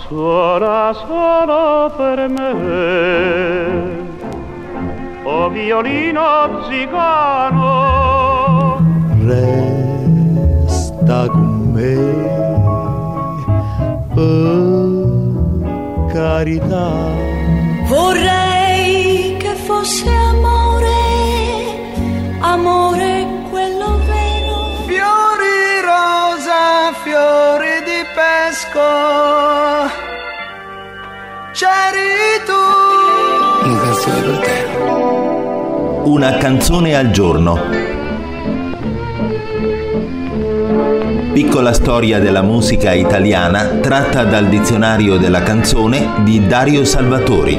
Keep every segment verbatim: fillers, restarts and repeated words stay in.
suona solo per me, o violino zigano, resta con me, per carità. Vorrei che fosse amore, amore quello vero. Fiori rosa, fiori di pesco, c'eri tu. Una canzone per te. Una canzone al giorno. Piccola storia della musica italiana tratta dal dizionario della canzone di Dario Salvatori.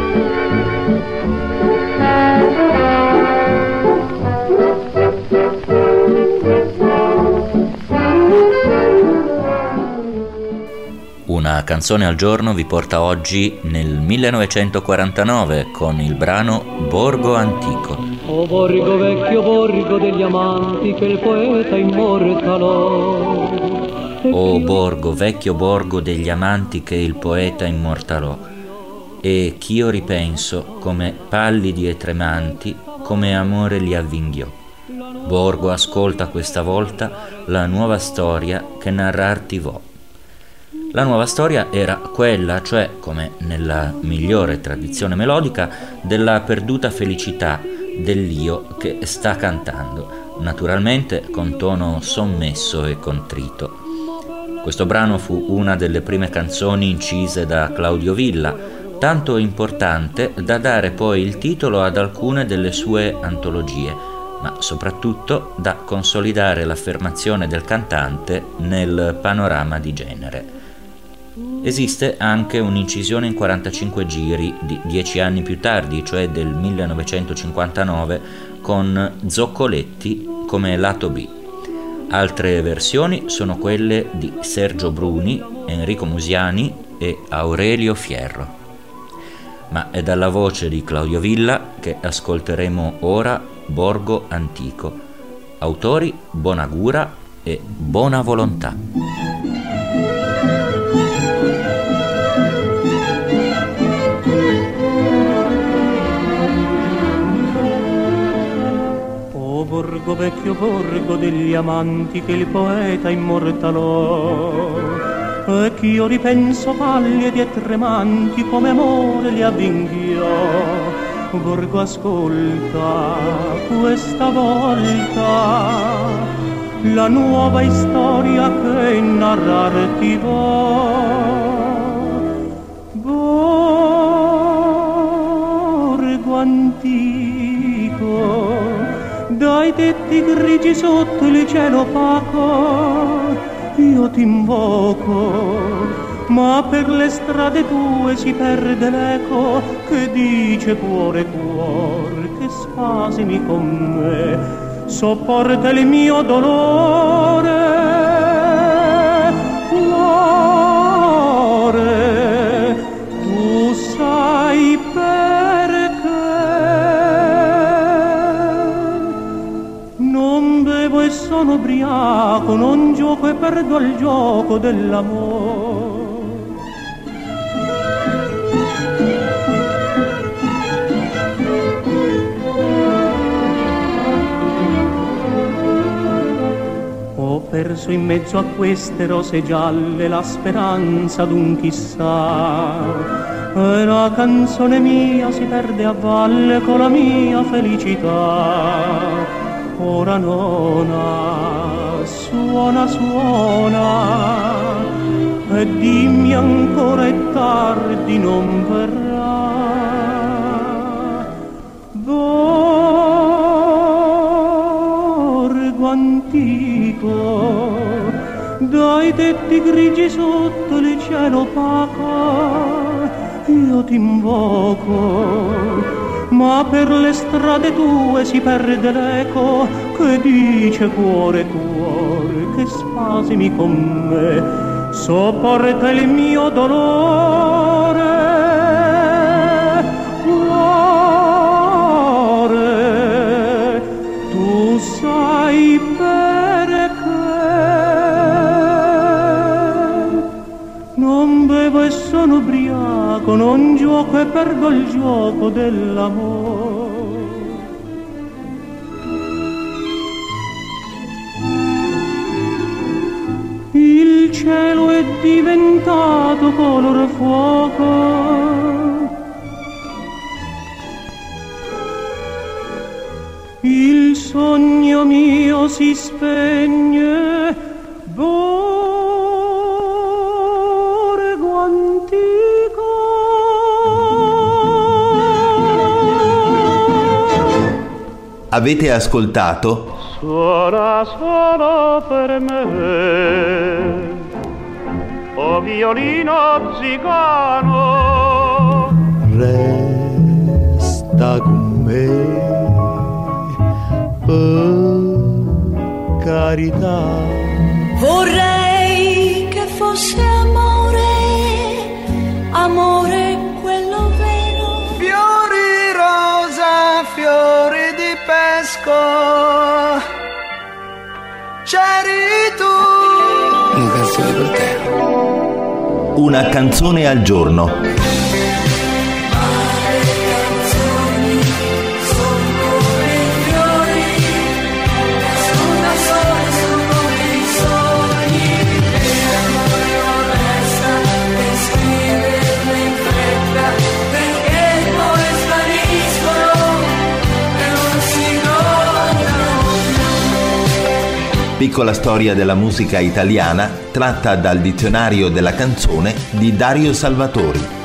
Una canzone al giorno vi porta oggi nel millenovecentoquarantanove con il brano Borgo Antico. O borgo vecchio, borgo degli amanti che il poeta immortalò. O borgo, vecchio borgo degli amanti che il poeta immortalò. E ch'io ripenso, come pallidi e tremanti, come amore li avvinghiò. Borgo, ascolta questa volta la nuova storia che narrarti vo'. La nuova storia era quella, cioè, come nella migliore tradizione melodica, della perduta felicità dell'io che sta cantando, naturalmente con tono sommesso e contrito. Questo brano fu una delle prime canzoni incise da Claudio Villa, tanto importante da dare poi il titolo ad alcune delle sue antologie, ma soprattutto da consolidare l'affermazione del cantante nel panorama di genere. Esiste anche un'incisione in quarantacinque giri di dieci anni più tardi, cioè del millenovecentocinquantanove, con Zoccoletti come lato B. Altre versioni sono quelle di Sergio Bruni, Enrico Musiani e Aurelio Fierro. Ma è dalla voce di Claudio Villa che ascolteremo ora Borgo Antico. Autori Bonagura e Buona Volontà. Borgo vecchio, borgo degli amanti che il poeta immortalò, e ch'io ripenso pallidi e tremanti come amore li avvinghiò. Borgo, ascolta questa volta la nuova storia che narrarti vo'. Borgo antico, dai tetti grigi sotto il cielo opaco, io t'invoco, ma per le strade tue si perde l'eco che dice cuore, cuore, che spasimi con me, sopporta il mio dolore, cuore, tu sai perché. Non bevo e sono ubriaco, non gioco e perdo al gioco dell'amore. Ho perso in mezzo a queste rose gialle la speranza d'un chissà, e la canzone mia si perde a valle con la mia felicità. Ora nona, suona, suona, e dimmi ancora è tardi, non verrà. Borgo antico, dai tetti grigi sotto il cielo opaco, io t'invoco, ma per le strade tue si perde l'eco che dice cuore, cuore, che spasimi con me, sopporta il mio dolore, cuore, tu sai perché. Non bevo e sono ubriaco, non gioco e perdo il gioco dell'amore. Il cielo è diventato color fuoco, il sogno mio si spegne, borgo antico. Avete ascoltato Suona solo per me, o violino zigano, resta con me, per carità. Vorrei che fosse amore, amore quello vero. Fiori rosa, fiori di pesco, c'eri tu. Una canzone per te. Una canzone al giorno. Piccola storia della musica italiana tratta dal dizionario della canzone di Dario Salvatori.